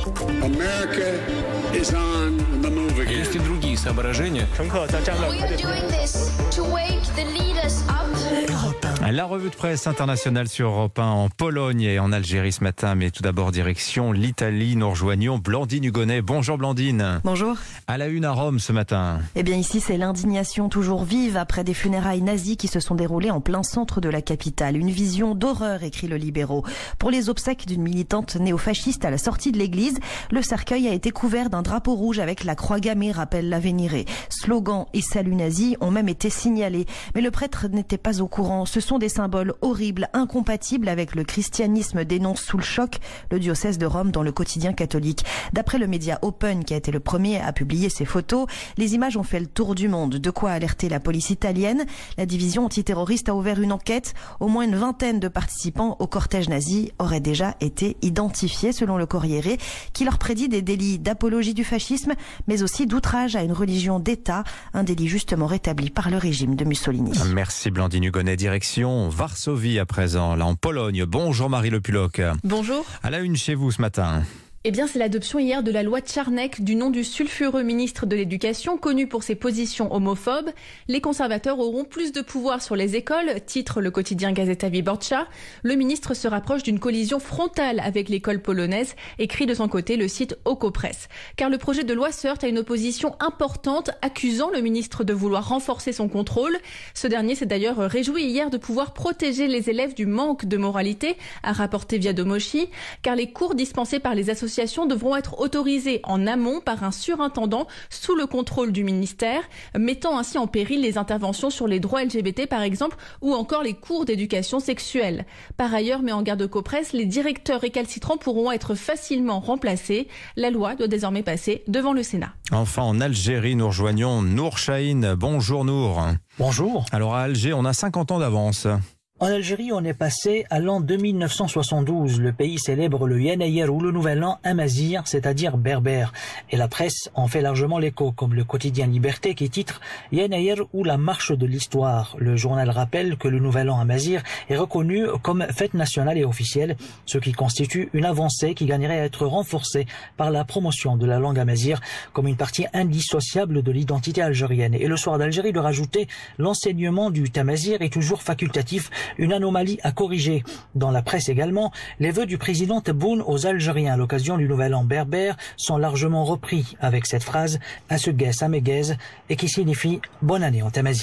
America is on the move again. Есть и другие соображения. We are doing this to wake the leaders up. La revue de presse internationale sur Europe 1 en Pologne et en Algérie ce matin. Mais tout d'abord, direction l'Italie. Nous rejoignons Blandine Hugonnet. Bonjour Blandine. Bonjour. À la une à Rome ce matin. Eh bien ici, c'est l'indignation toujours vive après des funérailles nazies qui se sont déroulées en plein centre de la capitale. Une vision d'horreur, écrit le Libéro. Pour les obsèques d'une militante néofasciste à la sortie de l'église, le cercueil a été couvert d'un drapeau rouge avec la croix gammée, rappelle l'Avvenire. Slogans et saluts nazis ont même été signalés. Mais le prêtre n'était pas au courant. Ce sont des symboles horribles, incompatibles avec le christianisme, dénonce sous le choc le diocèse de Rome dans le quotidien catholique. D'après le média Open, qui a été le premier à publier ces photos, les images ont fait le tour du monde. De quoi alerter la police italienne. La division antiterroriste a ouvert une enquête. Au moins une vingtaine de participants au cortège nazi auraient déjà été identifiés, selon le Corriere, qui leur prédit des délits d'apologie du fascisme, mais aussi d'outrage à une religion d'État, un délit justement rétabli par le régime de Mussolini. Merci Blandine Hugonnet. Direction Varsovie à présent, là en Pologne. Bonjour Marie Le Puloc. Bonjour. À la une chez vous ce matin. Eh bien, c'est l'adoption hier de la loi Czarnek du nom du sulfureux ministre de l'Éducation, connu pour ses positions homophobes. Les conservateurs auront plus de pouvoir sur les écoles, titre le quotidien Gazeta Wyborcza. Le ministre se rapproche d'une collision frontale avec l'école polonaise, écrit de son côté le site Okopress. Car le projet de loi se heurte à une opposition importante, accusant le ministre de vouloir renforcer son contrôle. Ce dernier s'est d'ailleurs réjoui hier de pouvoir protéger les élèves du manque de moralité, a rapporté Wiadomości, car les cours dispensés par les associations devront être autorisés en amont par un surintendant sous le contrôle du ministère, mettant ainsi en péril les interventions sur les droits LGBT par exemple, ou encore les cours d'éducation sexuelle. Par ailleurs, met en garde Okopress, les directeurs récalcitrants pourront être facilement remplacés. La loi doit désormais passer devant le Sénat. Enfin, en Algérie, nous rejoignons Nour Chahine. Bonjour Nour. Bonjour. Alors à Alger, on a 50 ans d'avance. En Algérie, on est passé à l'an 2972. Le pays célèbre le Yenayer ou le Nouvel An amazigh, c'est-à-dire berbère. Et la presse en fait largement l'écho, comme le quotidien Liberté qui titre Yenayer ou la marche de l'histoire. Le journal rappelle que le Nouvel An amazigh est reconnu comme fête nationale et officielle, ce qui constitue une avancée qui gagnerait à être renforcée par la promotion de la langue amazigh comme une partie indissociable de l'identité algérienne. Et le Soir d'Algérie de rajouter l'enseignement du tamazigh est toujours facultatif, une anomalie à corriger. Dans la presse également, les vœux du président Tebboune aux Algériens à l'occasion du Nouvel An berbère sont largement repris avec cette phrase « Asugès Ameguez » et qui signifie « Bonne année en tamazight ».